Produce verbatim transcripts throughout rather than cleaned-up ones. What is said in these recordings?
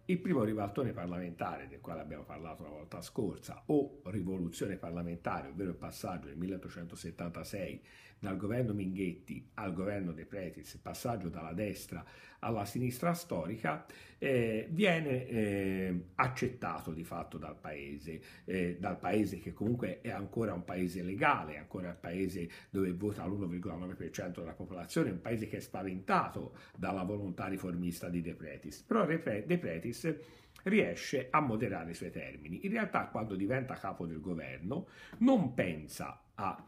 il primo ribaltone parlamentare del quale abbiamo parlato la volta scorsa, o rivoluzione parlamentare, ovvero il passaggio nel milleottocentosettantasei dal governo Minghetti al governo De Pretis, il passaggio dalla destra alla sinistra storica, eh, viene eh, accettato di fatto dal paese, eh, dal paese che comunque è ancora un paese legale, è ancora un paese dove vota l'uno virgola nove per cento della popolazione, un paese che è spaventato dalla volontà riformista di De Pretis. Però De Pretis riesce a moderare i suoi termini. In realtà, quando diventa capo del governo, non pensa a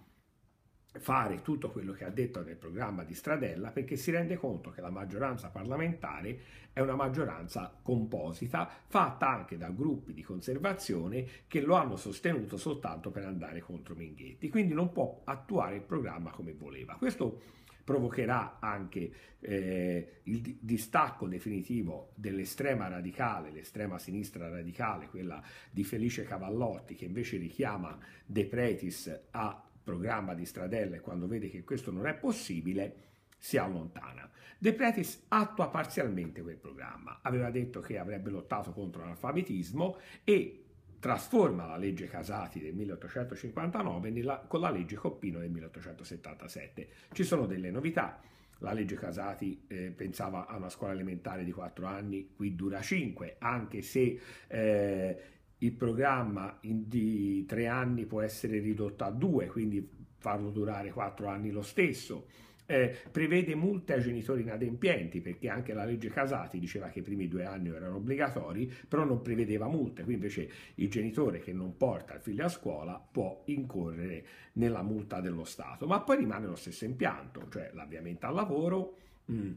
fare tutto quello che ha detto nel programma di Stradella, perché si rende conto che la maggioranza parlamentare è una maggioranza composita, fatta anche da gruppi di conservazione che lo hanno sostenuto soltanto per andare contro Minghetti, quindi non può attuare il programma come voleva. Questo provocherà anche eh, il distacco definitivo dell'estrema radicale, l'estrema sinistra radicale, quella di Felice Cavallotti, che invece richiama De Pretis a programma di Stradella, e quando vede che questo non è possibile si allontana. De Pretis attua parzialmente quel programma, aveva detto che avrebbe lottato contro l'analfabetismo e trasforma la legge Casati del milleottocentocinquantanove nella, con la legge Coppino del milleottocentosettantasette. Ci sono delle novità. La legge Casati eh, pensava a una scuola elementare di quattro anni, qui dura cinque, anche se eh, il programma in, di tre anni può essere ridotto a due, quindi farlo durare quattro anni lo stesso. Eh, prevede multe ai genitori inadempienti, perché anche la legge Casati diceva che i primi due anni erano obbligatori, però non prevedeva multe, qui invece il genitore che non porta il figlio a scuola può incorrere nella multa dello Stato, ma poi rimane lo stesso impianto, cioè l'avviamento al lavoro, mh,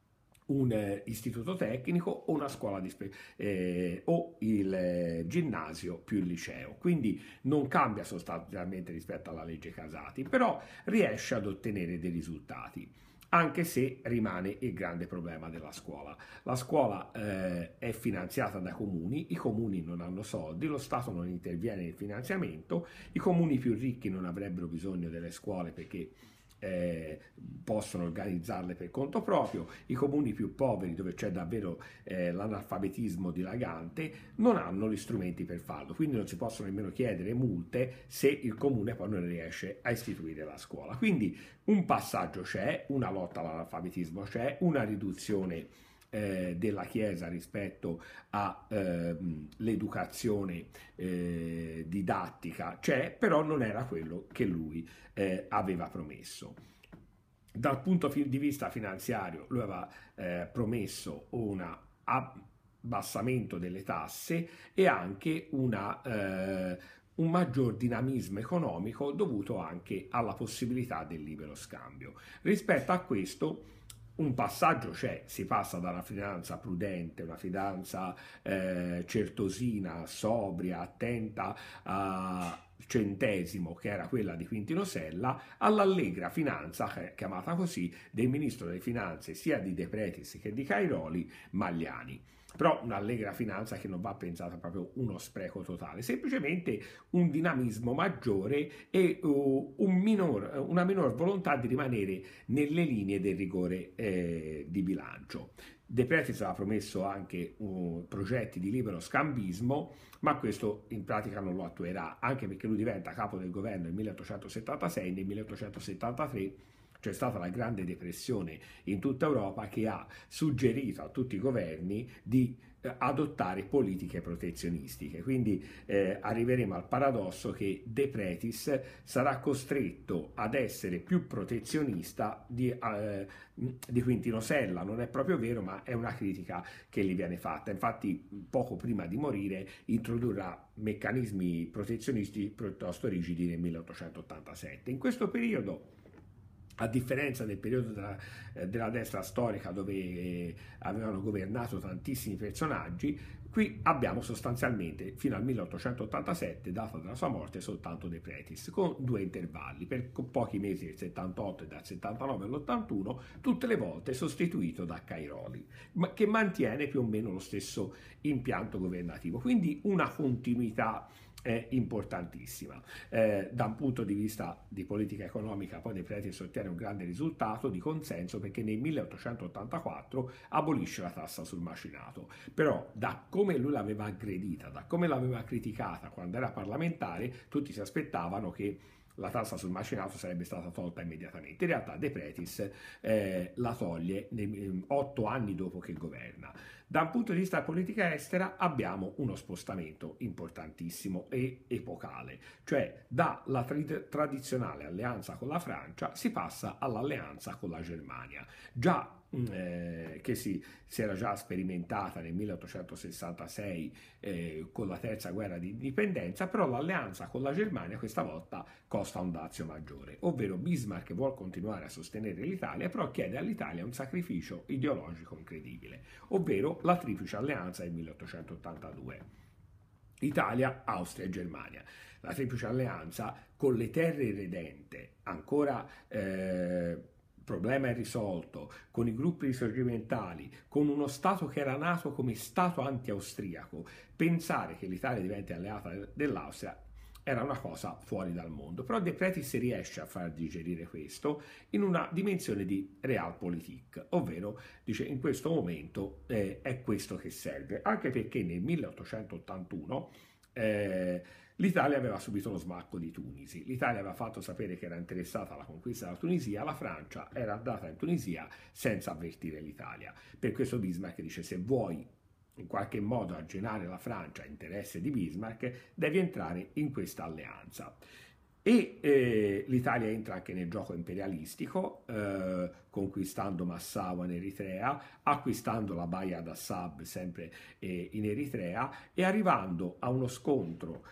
un eh, istituto tecnico o una scuola di eh, o il eh, ginnasio più il liceo, quindi non cambia sostanzialmente rispetto alla legge Casati, però riesce ad ottenere dei risultati, anche se rimane il grande problema della scuola. La scuola eh, è finanziata dai comuni, i comuni non hanno soldi, lo Stato non interviene nel finanziamento, i comuni più ricchi non avrebbero bisogno delle scuole perché Eh, possono organizzarle per conto proprio, i comuni più poveri, dove c'è davvero eh, l'analfabetismo dilagante, non hanno gli strumenti per farlo, quindi non si possono nemmeno chiedere multe se il comune poi non riesce a istituire la scuola. Quindi un passaggio c'è, una lotta all'analfabetismo c'è, una riduzione Eh, della Chiesa rispetto all'educazione eh, eh, didattica c'è, però non era quello che lui eh, aveva promesso. Dal punto di vista finanziario lui aveva eh, promesso un abbassamento delle tasse e anche una eh, un maggior dinamismo economico dovuto anche alla possibilità del libero scambio. Rispetto a questo un passaggio c'è, si passa da una finanza prudente, una finanza eh, certosina, sobria, attenta a centesimo, che era quella di Quintino Sella, all'allegra finanza, chiamata così, del ministro delle finanze sia di De Pretis che di Cairoli, Magliani. Però un'allegra finanza che non va pensata proprio uno spreco totale, semplicemente un dinamismo maggiore e uh, un minor, una minor volontà di rimanere nelle linee del rigore eh, di bilancio. De Pretis aveva promesso anche uh, progetti di libero scambismo, ma questo in pratica non lo attuerà, anche perché lui diventa capo del governo nel milleottocentosettantasei, nel milleottocentosettantatré c'è stata la Grande Depressione in tutta Europa che ha suggerito a tutti i governi di eh, adottare politiche protezionistiche. Quindi eh, arriveremo al paradosso che De Pretis sarà costretto ad essere più protezionista di, eh, di Quintino Sella. Non è proprio vero, ma è una critica che gli viene fatta. Infatti, poco prima di morire introdurrà meccanismi protezionisti piuttosto rigidi nel milleottocentottantasette. In questo periodo, a differenza del periodo della, eh, della destra storica dove eh, avevano governato tantissimi personaggi, qui abbiamo sostanzialmente fino al milleottocentottantasette, data della sua morte, soltanto De Pretis, con due intervalli, per pochi mesi del settantotto e dal settantanove all'ottantuno, tutte le volte sostituito da Cairoli, ma che mantiene più o meno lo stesso impianto governativo, quindi una continuità è importantissima. Eh, da un punto di vista di politica economica poi De Pretis ottiene un grande risultato di consenso perché nel milleottocentottantaquattro abolisce la tassa sul macinato, però da come lui l'aveva aggredita, da come l'aveva criticata quando era parlamentare, tutti si aspettavano che la tassa sul macinato sarebbe stata tolta immediatamente. In realtà De Pretis eh, la toglie nei, otto anni dopo che governa. Da un punto di vista della politica estera abbiamo uno spostamento importantissimo e epocale, cioè dalla tra- tradizionale alleanza con la Francia si passa all'alleanza con la Germania. Già eh, che si, si era già sperimentata nel milleottocentosessantasei eh, con la terza guerra di indipendenza, però l'alleanza con la Germania questa volta costa un dazio maggiore, ovvero Bismarck vuole continuare a sostenere l'Italia, però chiede all'Italia un sacrificio ideologico incredibile, ovvero la triplice alleanza del milleottocentottantadue. Italia, Austria e Germania. La triplice alleanza con le terre irredente, ancora eh, problema irrisolto, con i gruppi risorgimentali, con uno Stato che era nato come Stato anti-austriaco, pensare che l'Italia diventi alleata dell'Austria era una cosa fuori dal mondo. Però De Pretis riesce a far digerire questo in una dimensione di realpolitik, ovvero dice in questo momento eh, è questo che serve, anche perché nel milleottocentottantuno eh, l'Italia aveva subito lo smacco di Tunisi, l'Italia aveva fatto sapere che era interessata alla conquista della Tunisia, la Francia era andata in Tunisia senza avvertire l'Italia. Per questo Bismarck dice: se vuoi in qualche modo arginare la Francia, interesse di Bismarck, devi entrare in questa alleanza. E eh, l'Italia entra anche nel gioco imperialistico, eh, conquistando Massawa in Eritrea, acquistando la Baia d'Assab sempre eh, in Eritrea e arrivando a uno scontro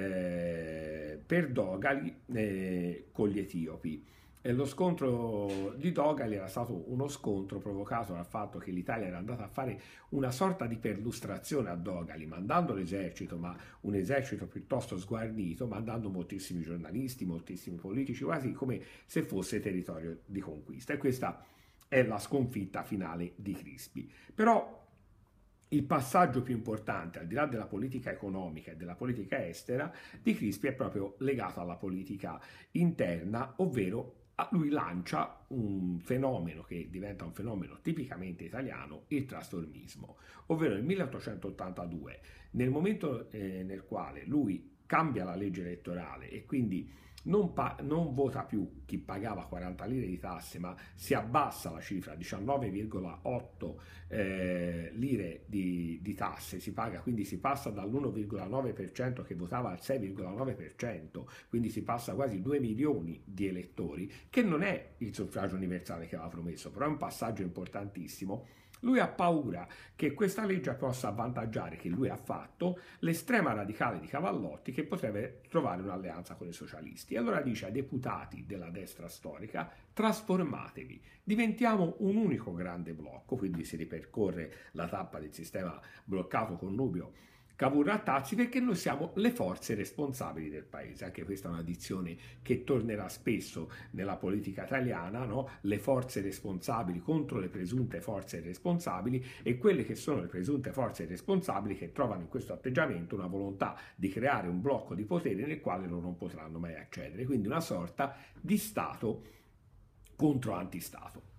eh, per Dogali eh, con gli etiopi. E lo scontro di Dogali era stato uno scontro provocato dal fatto che l'Italia era andata a fare una sorta di perlustrazione a Dogali, mandando l'esercito, ma un esercito piuttosto sguarnito, mandando moltissimi giornalisti, moltissimi politici, quasi come se fosse territorio di conquista. E questa è la sconfitta finale di Crispi. Però il passaggio più importante, al di là della politica economica e della politica estera, di Crispi è proprio legato alla politica interna, ovvero lui lancia un fenomeno che diventa un fenomeno tipicamente italiano, il trasformismo, ovvero nel milleottocentottantadue, nel momento eh, nel quale lui cambia la legge elettorale e quindi non, pa- non vota più chi pagava quaranta lire di tasse, ma si abbassa la cifra a diciannove virgola otto eh, lire di, di tasse, si paga, quindi si passa dall'uno virgola nove per cento che votava al sei virgola nove per cento, quindi si passa quasi due milioni di elettori, che non è il suffragio universale che aveva promesso, però è un passaggio importantissimo. Lui ha paura che questa legge possa avvantaggiare, che lui ha fatto, l'estrema radicale di Cavallotti, che potrebbe trovare un'alleanza con i socialisti. E allora dice ai deputati della destra storica: trasformatevi, diventiamo un unico grande blocco, quindi si ripercorre la tappa del sistema bloccato connubio Cavour-Rattazzi, perché noi siamo le forze responsabili del paese. Anche questa è una dizione che tornerà spesso nella politica italiana, no? Le forze responsabili contro le presunte forze responsabili, e quelle che sono le presunte forze responsabili che trovano in questo atteggiamento una volontà di creare un blocco di potere nel quale loro non potranno mai accedere, quindi una sorta di Stato contro antistato.